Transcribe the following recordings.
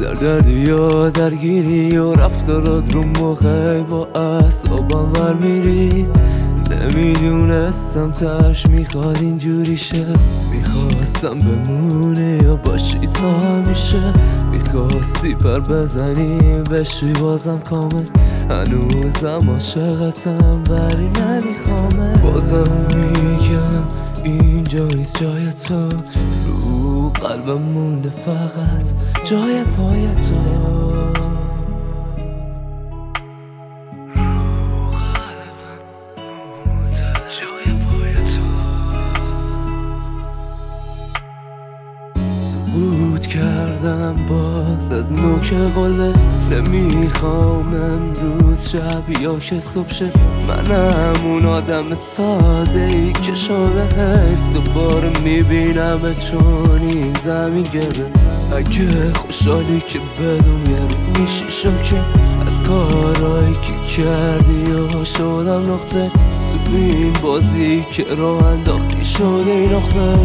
سردردی یا درگیری و رفتارات رو موقع با اعصابم ور میری. نمیدونستم ترش میخواد اینجوری شه، میخواستم بمونه یا باشی تا همیشه. میخواستی پر بزنی بشی بازم کامل، هنوزم عاشقتم ولی نمیخوامه. بازم میگم اینجا نیست جای تو، رو قلبم مونده فقط جای پای تو. سقوط کردم باز از نوک قله، نمیخوام امروز شب یا که صبح شه. منم اون آدم ساده ای که شده حیف دوباره میبینم چون این زمین گرده. اگه خوشحالی که بدون یه روز میشه شوکه از کارهایی که کردی و شدم نقطه تو این بازی که رو انداختی شده این نخبه.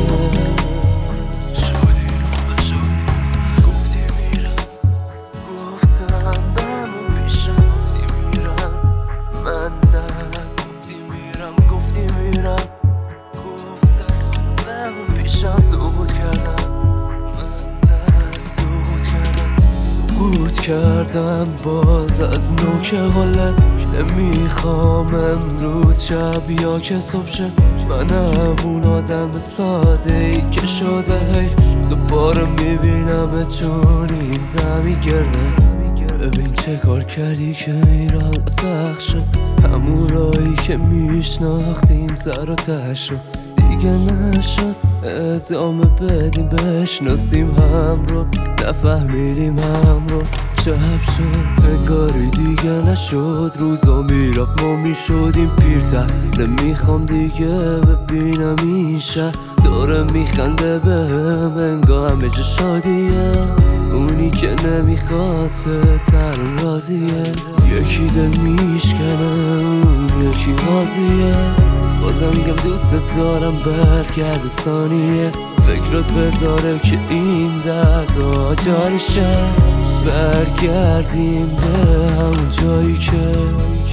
سقوط کردم باز از نوک قله، نمیخوام امروز شب یا که صبح شه. منم اون آدم ساده ای که شده حیف دوباره میبینم چون این زمین گرده. ببین چه کار کردی که این را سخت شد، همون رایی که میشناختیم سر و ته شد دیگه نشد ادامه بدیم بشناسیم هم رو، نفهمیدیم هم رو. شب شد انگاری دیگه نشد، روزا میرفت ما میشدیم پیرتر. نمیخوام دیگه ببینم این شهر داره میخنده بهم، انگار همه جا شادیه. اونی که نمیخواسته تر راضیه، یکی دل میشکنه اون یکی راضیه. بازم میگم دوست دارم برگرد ثانیه، فکرات بذاره که این درد جاری شه. برگردیم به همون جایی که